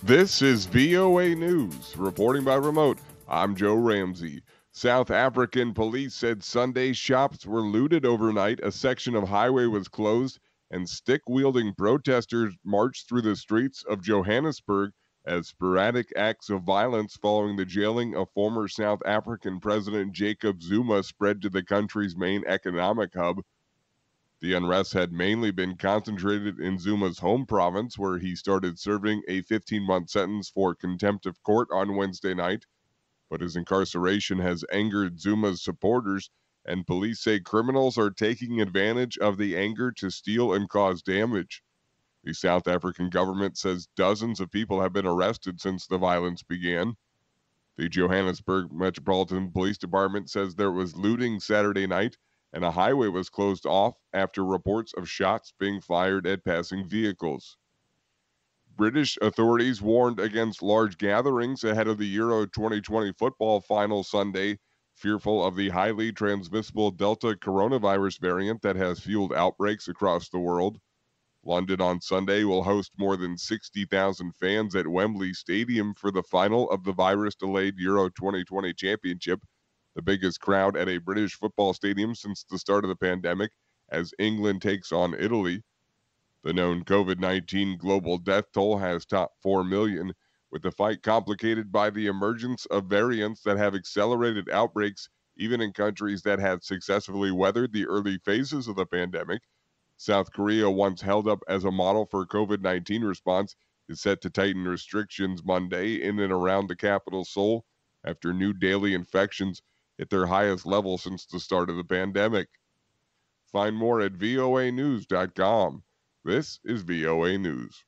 This is VOA News. Reporting by remote, I'm Joe Ramsey. South African police said Sunday shops were looted overnight, a section of highway was closed, and stick-wielding protesters marched through the streets of Johannesburg as sporadic acts of violence following the jailing of former South African President Jacob Zuma spread to the country's main economic hub. The unrest had mainly been concentrated in Zuma's home province, where he started serving a 15-month sentence for contempt of court on Wednesday night. But his incarceration has angered Zuma's supporters, and police say criminals are taking advantage of the anger to steal and cause damage. The South African government says dozens of people have been arrested since the violence began. The Johannesburg Metropolitan Police Department says there was looting Saturday night, and a highway was closed off after reports of shots being fired at passing vehicles. British authorities warned against large gatherings ahead of the Euro 2020 football final Sunday, fearful of the highly transmissible Delta coronavirus variant that has fueled outbreaks across the world. London on Sunday will host more than 60,000 fans at Wembley Stadium for the final of the virus-delayed Euro 2020 championship, the biggest crowd at a British football stadium since the start of the pandemic, as England takes on Italy. The known COVID-19 global death toll has topped 4 million, with the fight complicated by the emergence of variants that have accelerated outbreaks even in countries that have successfully weathered the early phases of the pandemic. South Korea, once held up as a model for COVID-19 response, is set to tighten restrictions Monday in and around the capital Seoul after new daily infections hit their highest level since the start of the pandemic. Find more at voanews.com. This is VOA News.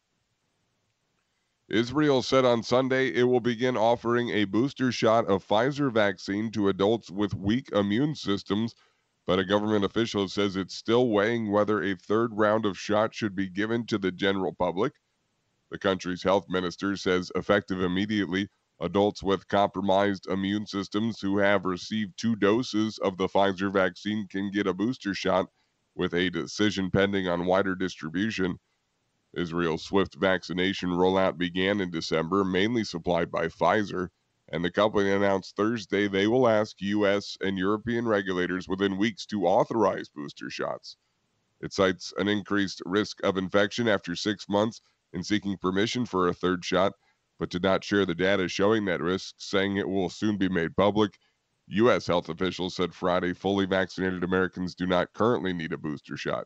Israel said on Sunday it will begin offering a booster shot of Pfizer vaccine to adults with weak immune systems, but a government official says it's still weighing whether a third round of shots should be given to the general public. The country's health minister says effective immediately, adults with compromised immune systems who have received 2 doses of the Pfizer vaccine can get a booster shot, with a decision pending on wider distribution. Israel's swift vaccination rollout began in December, mainly supplied by Pfizer, and the company announced Thursday they will ask U.S. and European regulators within weeks to authorize booster shots. It cites an increased risk of infection after 6 months in seeking permission for a third shot, but did not share the data showing that risk, saying it will soon be made public. U.S. health officials said Friday fully vaccinated Americans do not currently need a booster shot.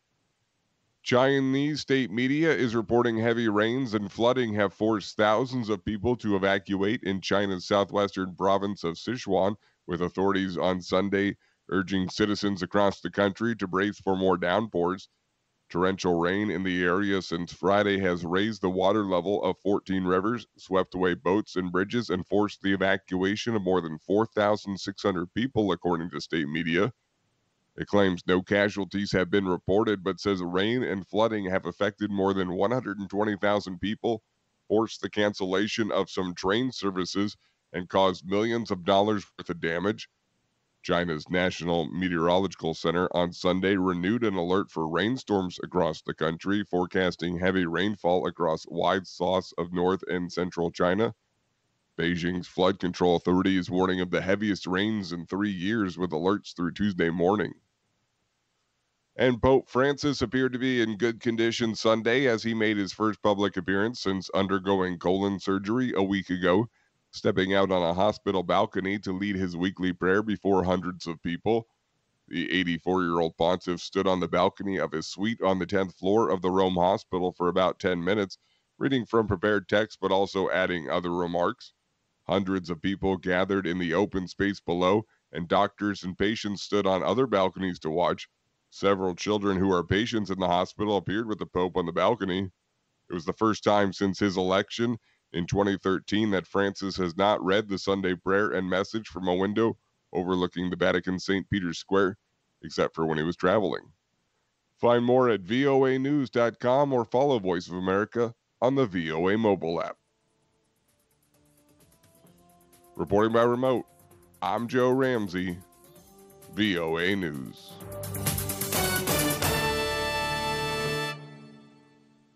Chinese state media is reporting heavy rains and flooding have forced thousands of people to evacuate in China's southwestern province of Sichuan, with authorities on Sunday urging citizens across the country to brace for more downpours. Torrential rain in the area since Friday has raised the water level of 14 rivers, swept away boats and bridges, and forced the evacuation of more than 4,600 people, according to state media. It claims no casualties have been reported, but says rain and flooding have affected more than 120,000 people, forced the cancellation of some train services, and caused millions of dollars worth of damage. China's National Meteorological Center on Sunday renewed an alert for rainstorms across the country, forecasting heavy rainfall across wide swaths of north and central China. Beijing's flood control authority is warning of the heaviest rains in 3 years, with alerts through Tuesday morning. And Pope Francis appeared to be in good condition Sunday as he made his first public appearance since undergoing colon surgery a week ago, stepping out on a hospital balcony to lead his weekly prayer before hundreds of people. The 84-year-old pontiff stood on the balcony of his suite on the 10th floor of the Rome Hospital for about 10 minutes, reading from prepared text but also adding other remarks. Hundreds of people gathered in the open space below, and doctors and patients stood on other balconies to watch. Several children who are patients in the hospital appeared with the Pope on the balcony. It was the first time since his election in 2013 that Francis has not read the Sunday prayer and message from a window overlooking the Vatican St. Peter's Square, except for when he was traveling. Find more at voanews.com or follow Voice of America on the VOA mobile app. Reporting by remote, I'm Joe Ramsey, VOA News.